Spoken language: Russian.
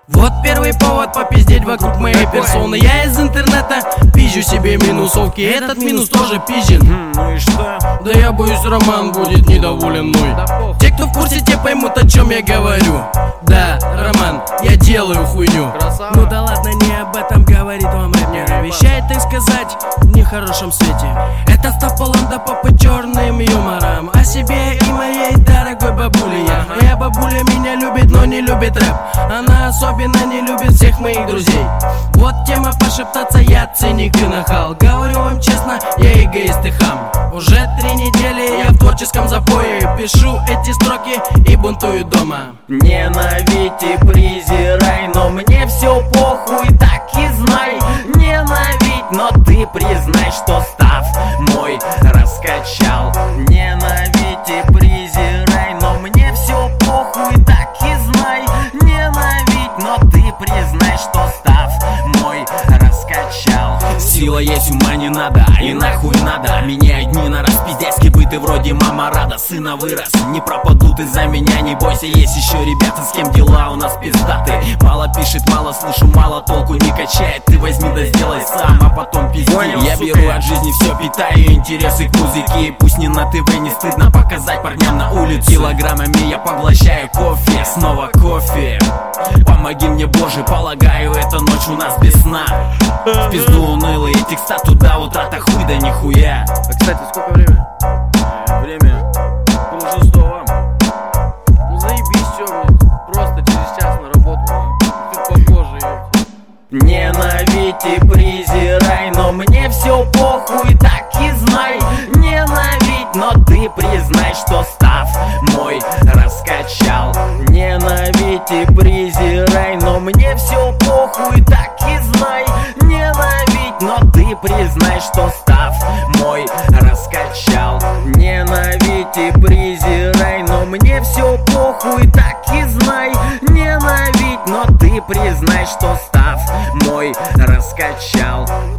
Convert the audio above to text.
Вот первый повод попиздеть вокруг моей персоны. Я из интернета пизжу себе минусовки. Этот минус тоже пизжен. Ну и что? Да я боюсь, Роман будет недоволен мной. Те, кто в курсе, те поймут, о чем я говорю. Да, Роман, я делаю хуйню. Красава. Ну да ладно, не об этом говорит вам рэпер. Вещает, так сказать, в нехорошем свете. Это став полон до попы черным юмором. О себе и моей дорогой бабуле я. Моя бабуля меня любит, но не любит рэп. Она особенно не любит всех моих друзей. Вот тема пошептаться, я циник и нахал. Говорю вам честно, я эгоист и хам. Уже 3 недели я в творческом запое. Пишу эти строки и бунтую дома. Ненавидь и презирай, но мне все похуй, так и знай. Ненавидь, но ты признай, что став мой раскачал. Ненавидь и презирай, но мне все похуй, так и знай. Ненавидь, но ты признай, что став мой раскачал. Сила есть, ума не надо, и нахуй надо. Меняют дни на распиздяйский быт, и вроде мама рада. Сына вырос, не пропадут из-за меня, не бойся. Есть еще ребята, с кем дела у нас пиздаты. Мало пишет, мало слышу, мало толку не качает. Ты возьми да сделай сам, а потом пизди. Я беру от жизни все, питаю интересы к музыке. Пусть не на ТВ, не стыдно показать парням на улице. Килограммами я поглощаю кофе, снова кофе. Помоги мне, Боже, полагаю, эта ночь у нас без сна. В пизду унылые текста, туда утрата хуй да нихуя. А кстати, сколько время? Время полшестого. Ну заебись, чё, блядь. Просто через час на работу. Ты похоже, ёпта. Ненавидь и презирай, но мне все похуй, так и знай. Ненавидь, но ты признай, что став мой раскачал. Ненавидь и презирай, но мне все похуй, так и знай. Ненавидь, но ты признай, что став мой раскачал. Ненавидь и презирай, но мне все похуй, так и знай. Ненавидь, но ты признай, что став мой раскачал.